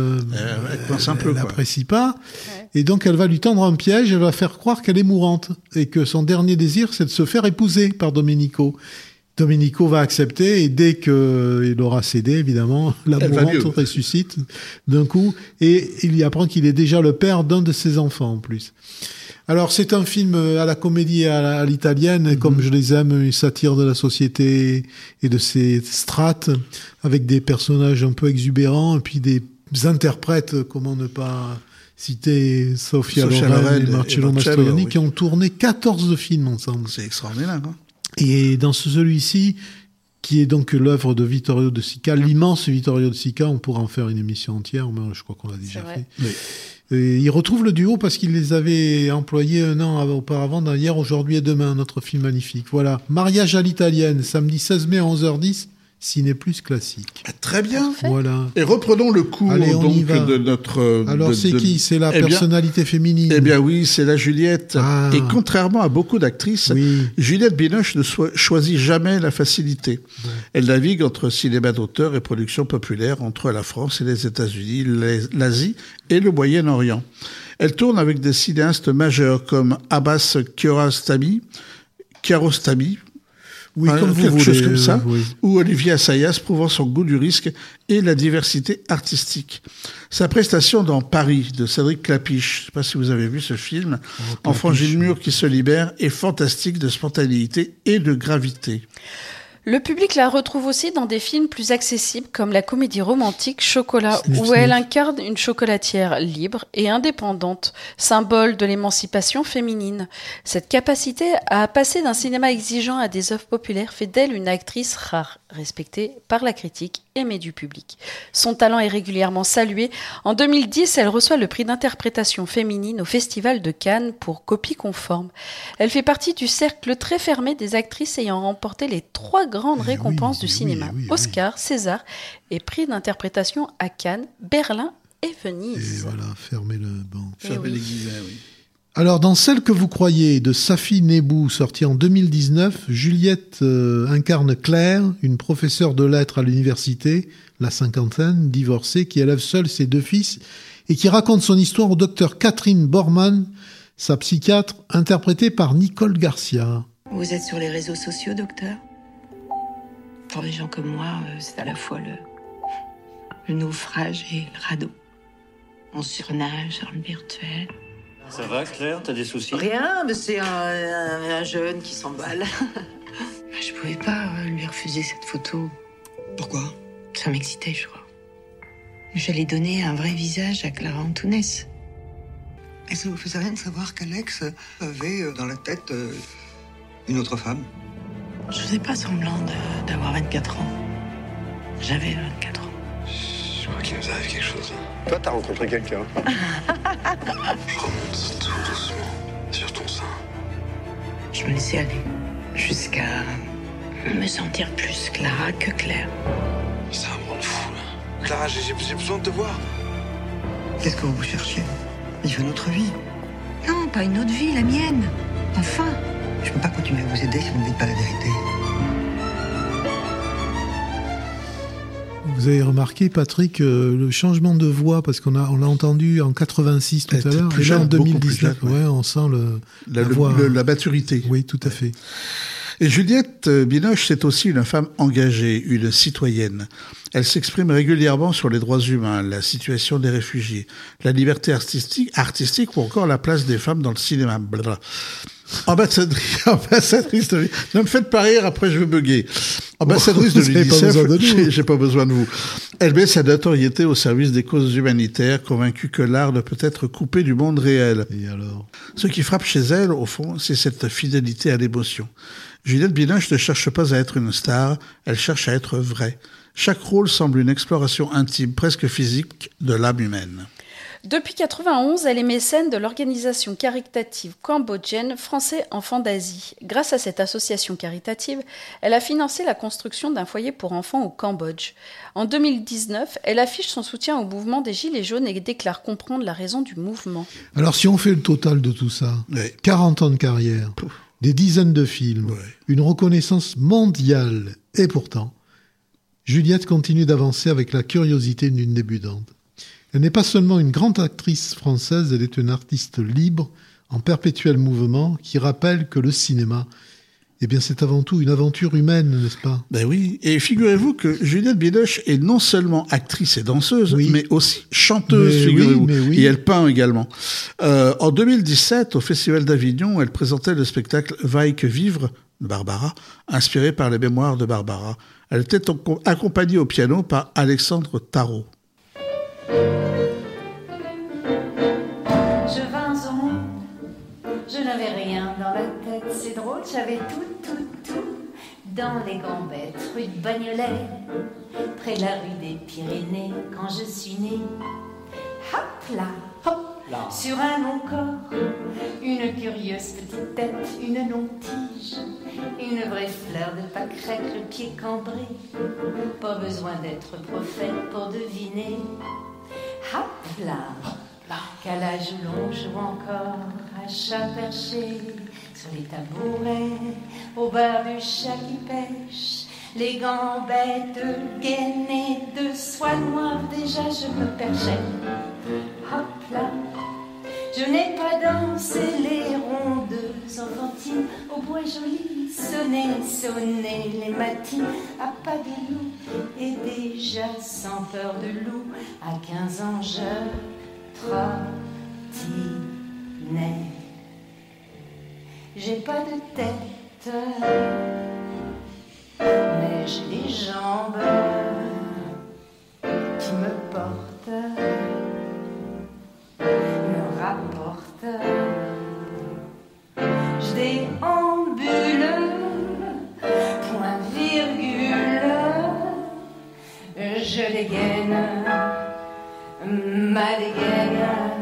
elle n'apprécie pas. Ouais. Et donc, elle va lui tendre un piège, elle va faire croire qu'elle est mourante. Et que son dernier désir, c'est de se faire épouser par Domenico. Domenico va accepter, et dès qu'il aura cédé, évidemment, la mourante ressuscite d'un coup. Et il y apprend qu'il est déjà le père d'un de ses enfants, en plus. Alors, c'est un film à la comédie et à l'italienne, comme je les aime, une satire de la société et de ses strates, avec des personnages un peu exubérants, et puis des interprètes, comment ne pas citer Sofia Loren et Marcello Mastroianni, qui ont tourné 14 films ensemble. C'est extraordinaire, hein. Et dans celui-ci, qui est donc l'œuvre de Vittorio De Sica, l'immense Vittorio De Sica, on pourra en faire une émission entière, mais je crois qu'on l'a déjà fait. Oui. Et il retrouve le duo parce qu'il les avait employés un an auparavant dans Hier, Aujourd'hui et Demain, notre film magnifique. Voilà, Mariage à l'italienne, samedi 16 mai à 11h10, Ciné Plus Classique. Très bien. Voilà. Et reprenons le cours de notre... Alors qui ? C'est la personnalité féminine. Eh bien oui, c'est la Juliette. Ah. Et contrairement à beaucoup d'actrices, Juliette Binoche ne choisit jamais la facilité. Ouais. Elle navigue entre cinéma d'auteur et production populaire, entre la France et les États-Unis, l'Asie et le Moyen-Orient. Elle tourne avec des cinéastes majeurs comme Abbas Kiarostami, oui, comme vous quelque voulez, chose comme ça, ou Olivier Assayas, prouvant son goût du risque et la diversité artistique. Sa prestation dans Paris, de Cédric Klapisch, je ne sais pas si vous avez vu ce film, Enfant Gilles Mur qui se libère, est fantastique de spontanéité et de gravité. Le public la retrouve aussi dans des films plus accessibles comme la comédie romantique Chocolat, où elle incarne une chocolatière libre et indépendante, symbole de l'émancipation féminine. Cette capacité à passer d'un cinéma exigeant à des œuvres populaires fait d'elle une actrice rare, respectée par la critique, aimée du public. Son talent est régulièrement salué. En 2010, elle reçoit le prix d'interprétation féminine au Festival de Cannes pour Copie conforme. Elle fait partie du cercle très fermé des actrices ayant remporté les 3 grandes récompenses du cinéma, Oscar, César et prix d'interprétation à Cannes, Berlin et Venise. Et voilà, fermez le banc. Fermez les guillemets, oui. Alors, dans Celle que vous croyez, de Safi Nebou, sorti en 2019, Juliette incarne Claire, une professeure de lettres à l'université, la cinquantaine, divorcée, qui élève seule ses 2 fils et qui raconte son histoire au docteur Catherine Bormann, sa psychiatre, interprétée par Nicole Garcia. Vous êtes sur les réseaux sociaux, docteur ? Pour les gens comme moi, c'est à la fois le naufrage et le radeau. On surnage dans le virtuel. Ça va, Claire? T'as des soucis? Rien, mais c'est un jeune qui s'emballe. Je pouvais pas lui refuser cette photo. Pourquoi? Ça m'excitait, je crois. J'allais donner un vrai visage à Clara Antounès. Et ça vous faisait rien de savoir qu'Alex avait dans la tête Une autre femme? Je faisais pas semblant d'avoir 24 ans. J'avais 24 ans. Je crois qu'il nous arrive quelque chose. Toi, t'as rencontré quelqu'un. Je remonte tout doucement sur ton sein. Je me laissais aller jusqu'à me sentir plus Clara que Claire. Ça me rend fou, là. Clara, j'ai besoin de te voir. Qu'est-ce que vous cherchez? Il veut notre vie. Non, pas une autre vie, la mienne. Enfin. Je peux pas continuer à vous aider si vous ne dites pas la vérité. Vous avez remarqué, Patrick, le changement de voix, parce qu'on l'a entendu en 86 tout à l'heure, et là en 2019, on sent la voix. La maturité. Oui, tout à fait. Et Juliette Binoche, c'est aussi une femme engagée, une citoyenne. Elle s'exprime régulièrement sur les droits humains, la situation des réfugiés, la liberté artistique ou encore la place des femmes dans le cinéma. Blablabla. Ambassadrice de... Ne me faites pas rire, après je vais bugger. Ambassadrice de l'UNICEF, j'ai pas besoin de vous. Elle met sa notoriété au service des causes humanitaires, convaincue que l'art ne peut être coupé du monde réel. Et alors? Ce qui frappe chez elle, au fond, c'est cette fidélité à l'émotion. Juliette Binoche ne cherche pas à être une star, elle cherche à être vraie. Chaque rôle semble une exploration intime, presque physique, de l'âme humaine. Depuis 1991, elle est mécène de l'organisation caritative cambodgienne Français Enfants d'Asie. Grâce à cette association caritative, elle a financé la construction d'un foyer pour enfants au Cambodge. En 2019, elle affiche son soutien au mouvement des Gilets jaunes et déclare comprendre la raison du mouvement. Alors si on fait le total de tout ça, 40 ans de carrière, des dizaines de films, une reconnaissance mondiale, et pourtant, Juliette continue d'avancer avec la curiosité d'une débutante. Elle n'est pas seulement une grande actrice française, elle est une artiste libre, en perpétuel mouvement, qui rappelle que le cinéma, eh bien, c'est avant tout une aventure humaine, n'est-ce pas? Ben oui, et figurez-vous que Juliette Binoche est non seulement actrice et danseuse, mais aussi chanteuse, figurez-vous. Et elle peint également. En 2017, au Festival d'Avignon, elle présentait le spectacle Vaille que vivre de Barbara, inspiré par les mémoires de Barbara. Elle était accompagnée au piano par Alexandre Tarot. Je vins au monde, je n'avais rien dans la tête, c'est drôle, j'avais tout dans les gambettes, rue de Bagnolet, près de la rue des Pyrénées, quand je suis née. Hop là, sur un long corps, une curieuse petite tête, une longue tige, une vraie fleur de pâquerette, le pied cambré, pas besoin d'être prophète pour deviner. Hop là, qu'à l'âge où l'on joue encore à chat perché sur les tabourets, au bar du chat qui pêche, les gambettes gainées de soie noire, déjà je me perchais. Hop là, je n'ai pas dansé les rondeuses enfantines au bois joli, sonné les matines à pas de loup, et déjà sans peur de loup, à 15 ans je trottinais. J'ai pas de tête, mais j'ai des jambes qui me portent, me rapportent. Je déambule, point virgule, je dégaine ma dégaine.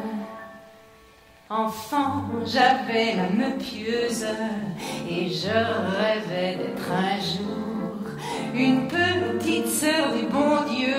Enfant, j'avais l'âme pieuse et je rêvais d'être un jour une petite sœur du bon Dieu.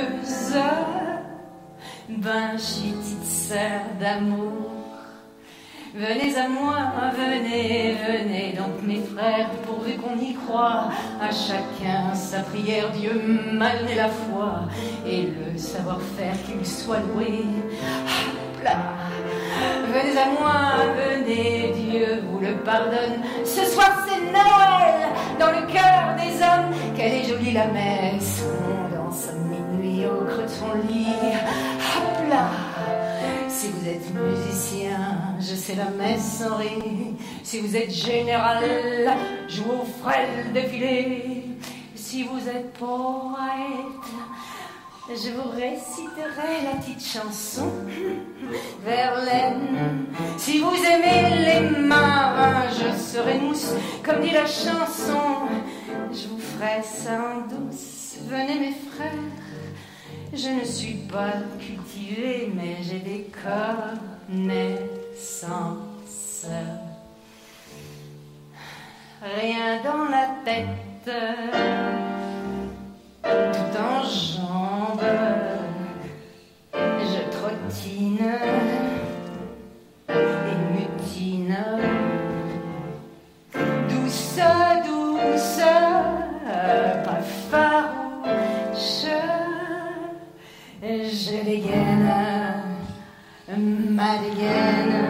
Ben, je suis petite sœur d'amour. Venez à moi, venez donc mes frères, pourvu qu'on y croit. À chacun sa prière, Dieu m'a donné la foi et le savoir-faire qu'il soit loué. Hop là. Venez à moi, venez, Dieu vous le pardonne. Ce soir c'est Noël dans le cœur des hommes. Qu'elle est jolie la messe, on danse à minuit au creux de son lit. Hop là. Si vous êtes musicien, je sais la messe sans rire. Si vous êtes général, joue au frêle défilé. Si vous êtes poète, je vous réciterai la petite chanson Verlaine. Si vous aimez les marins, je serai mousse, comme dit la chanson. Je vous ferai ça en douce. Venez mes frères, je ne suis pas cultivée, mais j'ai des connaissances. Rien dans la tête, tout en jambes. Je trottine et mutine. Douce, douce, pas farouche. Je dégaine ma dégaine.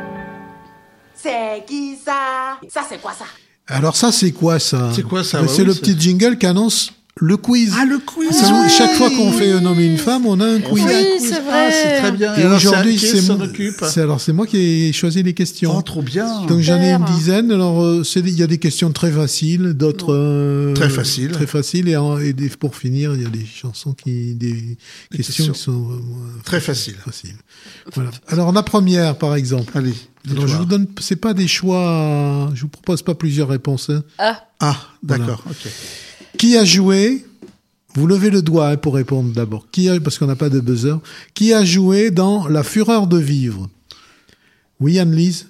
C'est qui ça? Ça c'est quoi ça? Alors ça, c'est quoi ça? C'est quoi ça? C'est le petit jingle qui annonce le quiz. Ah, le quiz. Chaque fois qu'on fait un homme et une femme, on a un quiz. Oui, c'est vrai. Ah, c'est très bien. Et alors, aujourd'hui, c'est moi qui ai choisi les questions. Oh, trop bien. Donc j'en ai une dizaine. Alors il y a des questions très faciles, d'autres très faciles. Très faciles. Et pour finir, il y a des chansons des questions qui sont très faciles. Voilà. Alors la première, par exemple. Allez. Alors je vous donne, c'est pas des choix. Je vous propose pas plusieurs réponses. Hein. Ah, d'accord. Voilà. Ok. Qui a joué? Vous levez le doigt pour répondre d'abord. Parce qu'on n'a pas de buzzer. Qui a joué dans La Fureur de vivre? Oui, Anne-Lise?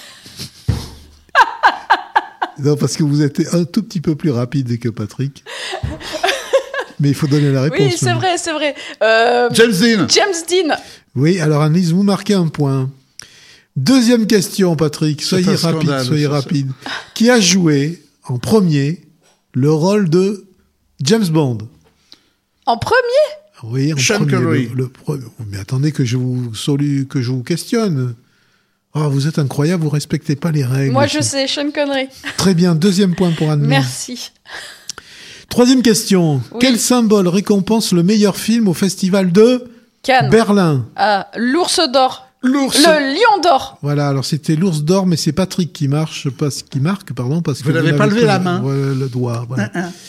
Non, parce que vous êtes un tout petit peu plus rapide que Patrick. Mais il faut donner la réponse. Oui, c'est vrai, c'est vrai. James Dean. James Dean. Oui, alors Anne-Lise, vous marquez un point. Deuxième question, Patrick. Soyez rapide. Qui a joué en premier le rôle de James Bond? En premier? Oui, en Sean premier. Connery. Mais attendez que je vous questionne. Oh, vous êtes incroyable, vous respectez pas les règles. Moi, je sais, Sean Connery. Très bien, deuxième point pour Anne-Lise. Merci. Troisième question. Oui. Quel symbole récompense le meilleur film au festival de Cannes. Berlin? Ah, l'ours d'or. Le lion d'or. Voilà, alors c'était l'ours d'or, mais c'est Patrick qui marque, parce que vous n'avez pas levé la main. Le doigt. Voilà.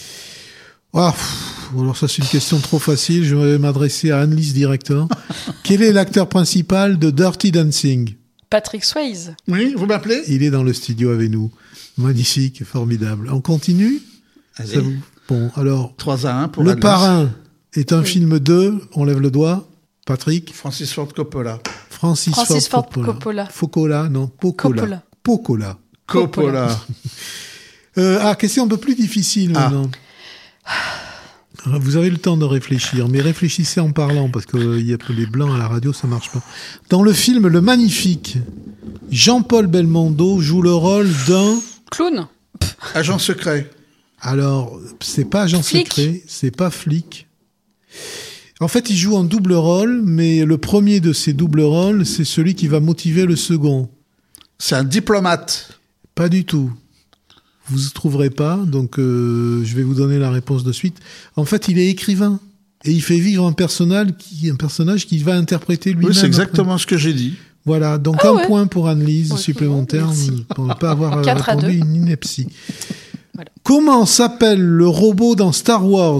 Alors ça c'est une question trop facile. Je vais m'adresser à Anne-Lise directement. Quel est l'acteur principal de Dirty Dancing? Patrick Swayze. Oui, vous m'appelez? Il est dans le studio avec nous. Magnifique, formidable. On continue? Allez. Bon, alors 3-1 pour Le Anne-Lise. Parrain est un film de... On lève le doigt. Patrick? Francis Ford Coppola. Francis Ford Coppola. Coppola, non, Poccola. Coppola. Question un peu plus difficile maintenant. Vous avez le temps de réfléchir, mais réfléchissez en parlant, parce que les blancs à la radio, ça marche pas. Dans le film Le Magnifique, Jean-Paul Belmondo joue le rôle d'un... Clown. Agent secret. Alors, c'est pas agent Flic. secret, c'est pas flic. En fait, il joue un double rôle, mais le premier de ces doubles rôles, c'est celui qui va motiver le second. C'est un diplomate. Pas du tout. Vous ne trouverez pas, donc je vais vous donner la réponse de suite. En fait, il est écrivain. Et il fait vivre un personnage qui va interpréter lui-même. Oui, c'est exactement ce que j'ai dit. Voilà, donc point pour Anne-Lise supplémentaire pour ne pas avoir répondu une ineptie. Voilà. Comment s'appelle le robot dans Star Wars?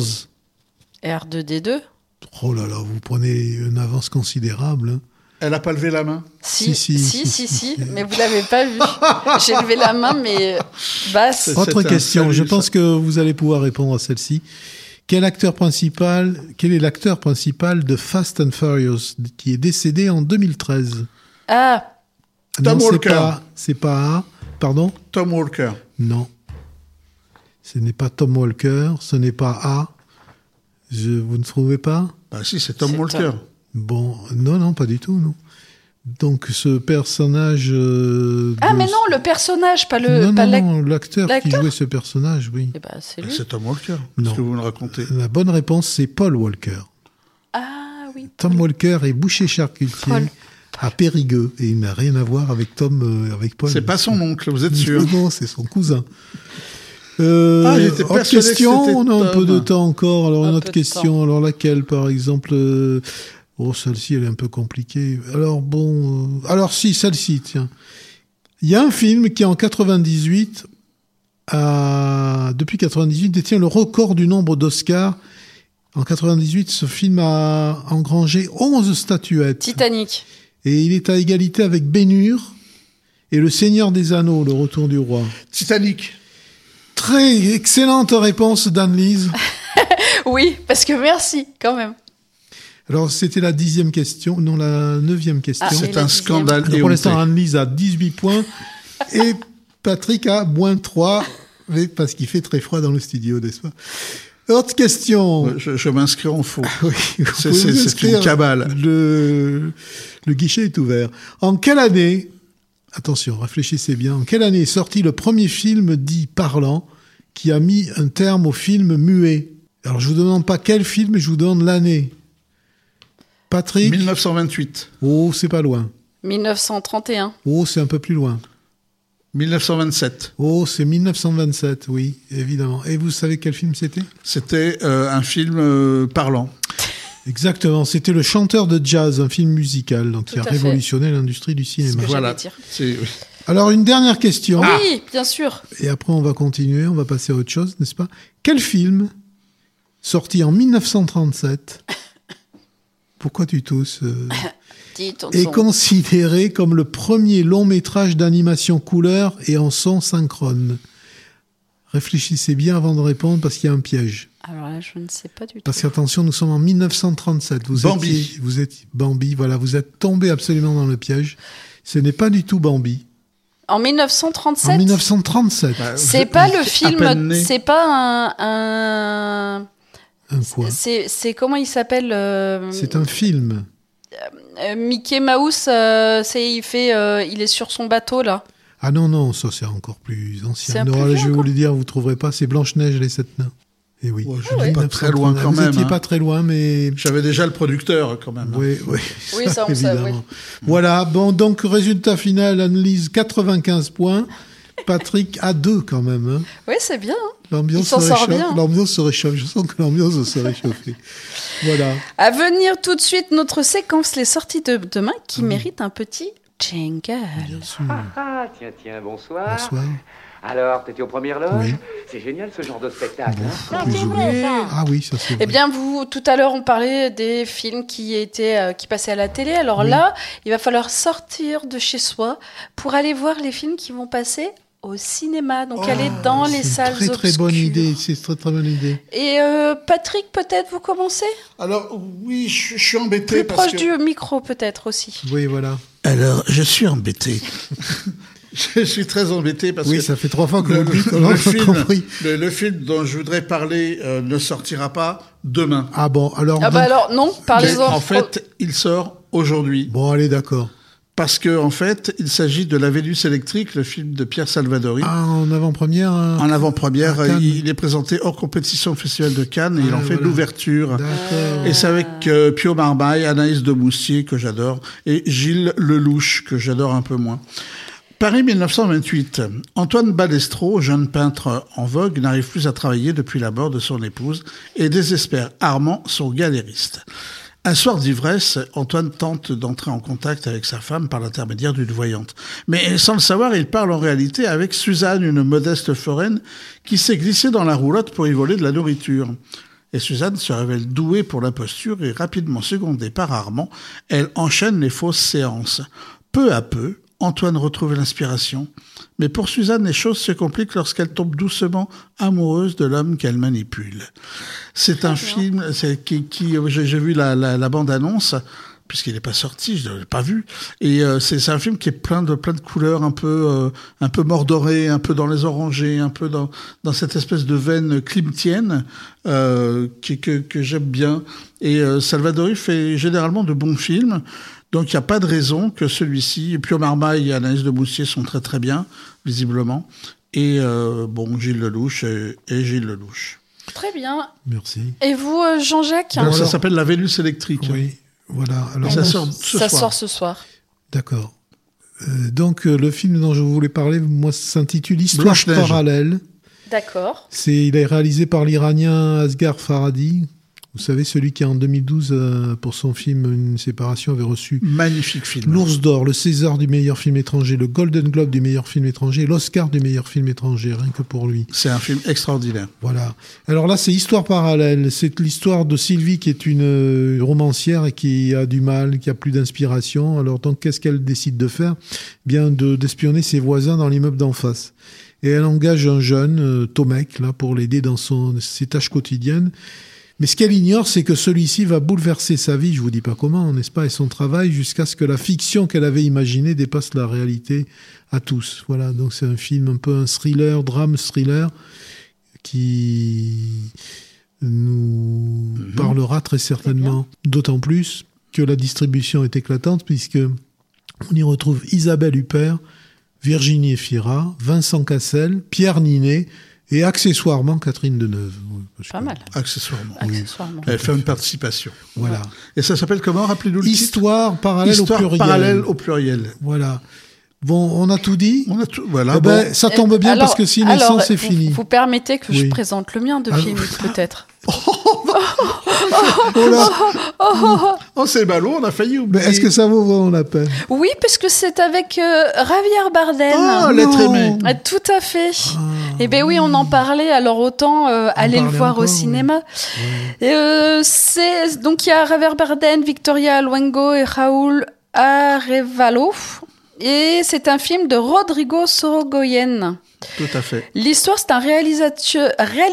R2D2. Oh là là, vous prenez une avance considérable. Hein. Elle n'a pas levé la main? Si, mais vous l'avez pas vu. J'ai levé la main, mais basse. Autre question, je pense que vous allez pouvoir répondre à celle-ci. Quel est l'acteur principal de Fast and Furious qui est décédé en 2013? Tom Walker. C'est pas pardon? Tom Walker. Non. Ce n'est pas Tom Walker, ce n'est pas A. Vous ne trouvez pas? Bah si, c'est Tom Walker. Bon, non, pas du tout, non. Donc ce personnage... mais non, le personnage, pas le... Non, l'acteur qui jouait ce personnage, oui. Eh ben, c'est lui. C'est Tom Walker, non. ce que vous me racontez. La bonne réponse, c'est Paul Walker. Ah oui. Tom Walker est boucher charcutier à Périgueux, et il n'a rien à voir avec avec Paul. C'est pas son oncle, vous êtes sûr? Non, c'est son cousin. J'étais autre persuadé question, que c'était on a un Tom. peu de temps encore. Alors, une autre question. Alors, laquelle, par exemple celle-ci, elle est un peu compliquée. Alors, si, celle-ci, tiens. Il y a un film qui, en 98, depuis 98, détient le record du nombre d'Oscars. En 98, ce film a engrangé 11 statuettes. Titanic. Et il est à égalité avec Ben-Hur et Le Seigneur des Anneaux, Le Retour du Roi. Titanic. Très excellente réponse d'Anne-Lise. Oui, parce que merci, quand même. Alors, c'était la 10e question, non, la 9e question. C'est un scandale. Alors, pour l'instant, Anne-Lise a 18 points et Patrick a -3, mais parce qu'il fait très froid dans le studio, n'est-ce pas? Autre question. Je m'inscris en faux. Oui, c'est une cabale. Le guichet est ouvert. En quelle année, attention, réfléchissez bien, en quelle année est sorti le premier film dit parlant qui a mis un terme au film muet? Alors, je vous demande pas quel film, je vous donne l'année. Patrick? 1928. Oh, c'est pas loin. 1931. Oh, c'est un peu plus loin. 1927. Oh, c'est 1927, oui, évidemment. Et vous savez quel film c'était? C'était un film parlant. Exactement, c'était Le Chanteur de Jazz, un film musical donc, qui a révolutionné l'industrie du cinéma. Voilà. Alors, une dernière question. Oui, bien sûr. Et après, on va continuer, on va passer à autre chose, n'est-ce pas? Quel film, sorti en 1937, pourquoi tu tousses est considéré comme le premier long-métrage d'animation couleur et en son synchrone? Réfléchissez bien avant de répondre parce qu'il y a un piège. Alors là, je ne sais pas du tout. Parce qu'attention, nous sommes en 1937. Bambi. Vous êtes Bambi, voilà, vous êtes tombé absolument dans le piège. Ce n'est pas du tout Bambi. En 1937 En 1937. C'est pas le film, c'est pas un quoi? C'est comment il s'appelle C'est un film. Mickey Mouse, il est sur son bateau là. Ah non, ça c'est encore plus ancien. Non, je vais vous le dire, vous trouverez pas. C'est Blanche-Neige et les 7 nains. Et oui. Ouais, je n'étais pas très loin quand vous même. Vous n'étiez pas très loin, mais... J'avais déjà le producteur quand même. Oui. Oui, ça, évidemment. Oui. Voilà, bon, donc résultat final, Anne-Lise, 95 points. Patrick a 2 quand même. Hein. Oui, c'est bien. Hein. L'ambiance se réchauffe. Bien. L'ambiance se réchauffe. Je sens que l'ambiance va se réchauffer. Voilà. À venir tout de suite, notre séquence Les sorties de demain qui mérite un petit jingle. Bien sûr. Tiens, bonsoir. Bonsoir. Alors, t'étais aux premières loges? Oui. C'est génial ce genre de spectacle. Bon, ah oui, ça c'est vrai. Eh bien, tout à l'heure, on parlait des films qui passaient à la télé. Alors là, il va falloir sortir de chez soi pour aller voir les films qui vont passer au cinéma. Donc, aller dans les salles obscures. C'est très bonne idée. C'est très très bonne idée. Et Patrick, peut-être vous commencez? Alors, oui, je suis embêté. Plus proche du micro, peut-être aussi. Oui, voilà. Alors, je suis embêté. Je suis très embêté parce que... Oui, ça fait 3 fois que vous le film dont je voudrais parler ne sortira pas demain. Ah bon, alors... alors non, parlez-en. En fait, il sort aujourd'hui. Bon, allez, d'accord. Parce que en fait, il s'agit de La Vénus électrique, le film de Pierre Salvadori. Ah, en avant-première En avant-première, il est présenté hors compétition au Festival de Cannes et il en fait l'ouverture. D'accord. Et c'est avec Pio Marmaille, Anaïs de Moustier, que j'adore, et Gilles Lelouch, que j'adore un peu moins. Paris 1928. Antoine Balestro, jeune peintre en vogue, n'arrive plus à travailler depuis la mort de son épouse et désespère Armand, son galériste. Un soir d'ivresse, Antoine tente d'entrer en contact avec sa femme par l'intermédiaire d'une voyante. Mais sans le savoir, il parle en réalité avec Suzanne, une modeste foraine qui s'est glissée dans la roulotte pour y voler de la nourriture. Et Suzanne se révèle douée pour l'imposture et rapidement secondée par Armand, elle enchaîne les fausses séances. Peu à peu, Antoine retrouve l'inspiration. Mais pour Suzanne, les choses se compliquent lorsqu'elle tombe doucement amoureuse de l'homme qu'elle manipule. C'est un film j'ai vu la bande-annonce, puisqu'il n'est pas sorti, je ne l'ai pas vu. Et c'est un film qui est plein de couleurs, un peu mordorées, un peu dans les orangés, un peu dans cette espèce de veine klimtienne que j'aime bien. Et Salvadori fait généralement de bons films. Donc, il n'y a pas de raison que celui-ci... Pio Marmaille et Anaïs de Moustier sont très très bien, visiblement. Et Gilles Lelouch et Gilles Lelouch. Très bien. Merci. Et vous, Jean-Jacques? Ça s'appelle La Vénus électrique. Oui, voilà. Alors, ça sort ce soir. D'accord. Donc, le film dont je voulais parler, moi, s'intitule Histoire parallèle. D'accord. Il est réalisé par l'Iranien Asghar Farhadi. Vous savez, celui qui en 2012, pour son film Une séparation, avait reçu magnifique film, l'Ours d'Or, le César du meilleur film étranger, le Golden Globe du meilleur film étranger, et l'Oscar du meilleur film étranger, rien que pour lui. C'est un film extraordinaire. Voilà. Alors là, c'est Histoire parallèle. C'est l'histoire de Sylvie qui est une romancière et qui a du mal, qui a plus d'inspiration. Alors donc, qu'est-ce qu'elle décide de faire ? Bien d'espionner ses voisins dans l'immeuble d'en face. Et elle engage un jeune, Tomek, là, pour l'aider dans ses tâches quotidiennes. Mais ce qu'elle ignore, c'est que celui-ci va bouleverser sa vie, je vous dis pas comment, n'est-ce pas, et son travail, jusqu'à ce que la fiction qu'elle avait imaginée dépasse la réalité à tous. Voilà, donc c'est un film un peu un thriller, drame-thriller, qui nous parlera très certainement. D'autant plus que la distribution est éclatante, puisque on y retrouve Isabelle Huppert, Virginie Efira, Vincent Cassel, Pierre Ninet, et accessoirement Catherine Deneuve. Pas mal. Accessoirement. Accessoirement. Elle fait une participation. Voilà. Et ça s'appelle comment ? Rappelez-nous le Histoire parallèle Histoire au pluriel. parallèle au pluriel. Voilà. Bon, on a tout dit. On a tout. Voilà. Eh ben, ça tombe bien parce que Ciné-Sans, c'est fini. Vous permettez que je Oui. présente le mien de film, peut-être. Oh, c'est ballot, on a failli oublier. Mais est-ce que ça vaut vraiment la peine ? Oui, parce que c'est avec Javier Bardem. Oh, l'être aimé. Ah, tout à fait. Eh bien oui, on en parlait, alors autant aller le voir au cinéma. Oui. Donc il y a Javier Bardem, Victoria Luengo et Raúl Arevalo. Et c'est un film de Rodrigo Sorogoyen. Tout à fait. L'histoire, c'est un réalisateur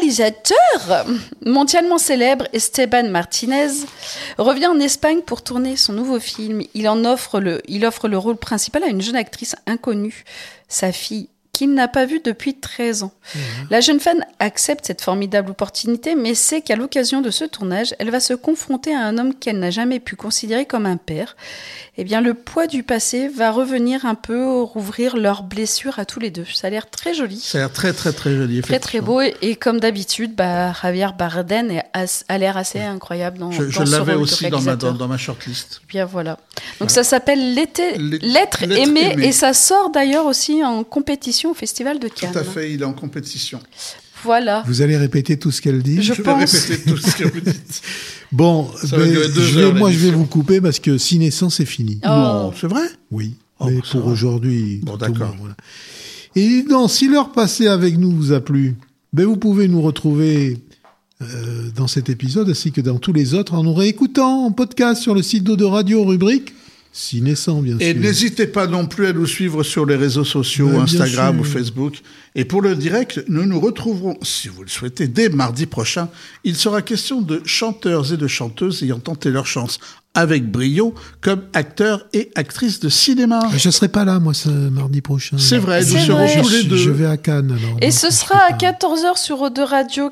mondialement célèbre, Esteban Martinez, revient en Espagne pour tourner son nouveau film. Il offre le rôle principal à une jeune actrice inconnue, sa fille, qu'il n'a pas vue depuis 13 ans. La jeune femme accepte cette formidable opportunité, mais sait qu'à l'occasion de ce tournage, elle va se confronter à un homme qu'elle n'a jamais pu considérer comme un père. Eh bien, le poids du passé va revenir un peu rouvrir leurs blessures à tous les deux. Ça a l'air très joli. Ça a l'air très, très, très joli. Très, très beau. Et comme d'habitude, Javier Bardem a l'air assez incroyable dans je ce l'avais rôle aussi dans ma shortlist. Et bien voilà. Donc ça s'appelle L'être aimé. Et ça sort d'ailleurs aussi en compétition au Festival de Cannes. Tout à fait, il est en compétition. Voilà. Vous allez répéter tout ce qu'elle dit ? Je pense. vais répéter tout ce que vous dites. Bon, je vais vous couper parce que Ciné-Sans, c'est fini. Oh. Non, c'est vrai ? Oui, mais pour aujourd'hui... Bon, d'accord. Voilà. Et donc, si l'heure passée avec nous vous a plu, vous pouvez nous retrouver dans cet épisode ainsi que dans tous les autres en nous réécoutant en podcast sur le site d'Eau de Radio, rubrique Ciné-Sans, bien sûr. Et n'hésitez pas non plus à nous suivre sur les réseaux sociaux, Instagram ou Facebook. Et pour le direct, nous nous retrouverons, si vous le souhaitez, dès mardi prochain. Il sera question de chanteurs et de chanteuses ayant tenté leur chance avec brio comme acteurs et actrices de cinéma. Je ne serai pas là, moi, ce mardi prochain. C'est vrai, nous serons tous les deux. Je vais à Cannes, alors. Et ce sera à 14h sur Eau de Radio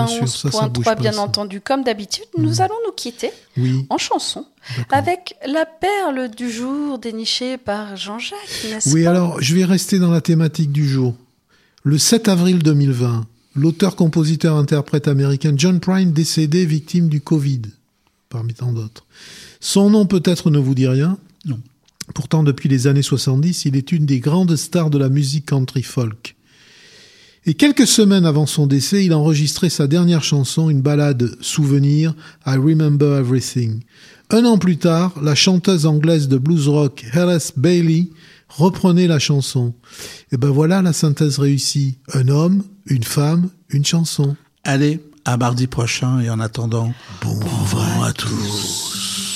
91.3, bien entendu. Comme d'habitude, nous allons nous quitter en chanson avec la perle du jour dénichée par Jean-Jacques, n'est-ce pas ? Oui, alors, je vais rester dans la thématique du jour. Le 7 avril 2020, l'auteur-compositeur-interprète américain John Prine décédé victime du Covid, parmi tant d'autres. Son nom peut-être ne vous dit rien. Non. Pourtant, depuis les années 70, il est une des grandes stars de la musique country folk. Et quelques semaines avant son décès, il enregistrait sa dernière chanson, une ballade souvenir, I Remember Everything. 1 an plus tard, la chanteuse anglaise de blues rock, Alice Bailey, reprenait la chanson. Et ben voilà la synthèse réussie. Un homme, une femme, une chanson. Allez, à mardi prochain et en attendant, bon vent à tous.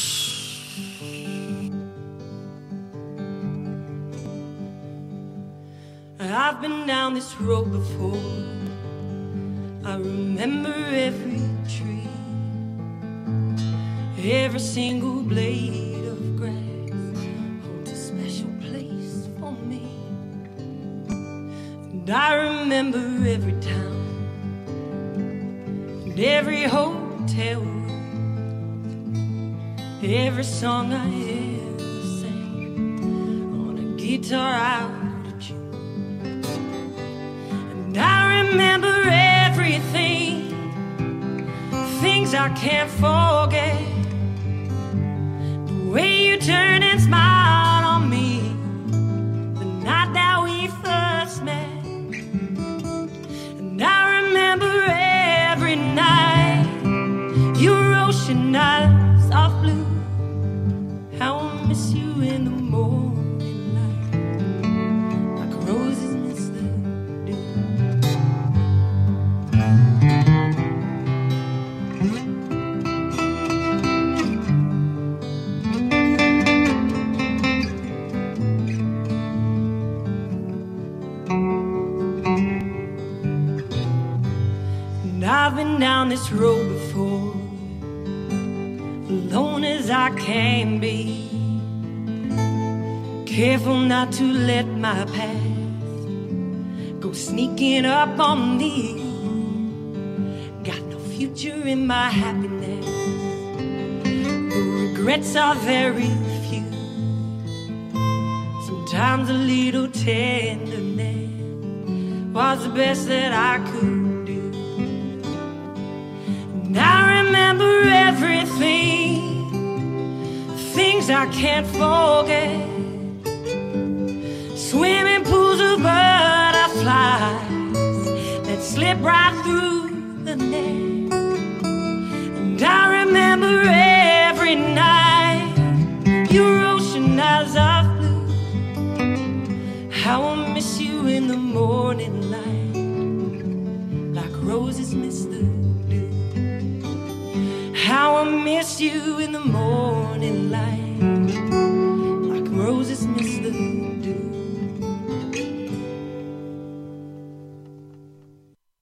I've been down this road before. I remember every tree, every single blade of grass holds a special place for me. And I remember every town and every hotel room, every song I ever sang on a guitar out. And I remember everything, things I can't forget. The way you turned and smiled on me the night that we first met. And I remember every night you rose in the morning light, like roses miss the dew. And I've been down this road before, alone as I can be, careful not to let my path go sneaking up on me. Got no future in my happiness, the regrets are very few. Sometimes a little tenderness was the best that I could do. And I remember everything, things I can't forget. Swimming pools of butterflies that slip right through the net. And I remember every night your ocean eyes of blue. How I miss you in the morning light, like roses miss the dew. How I miss you in the morning light, like roses miss the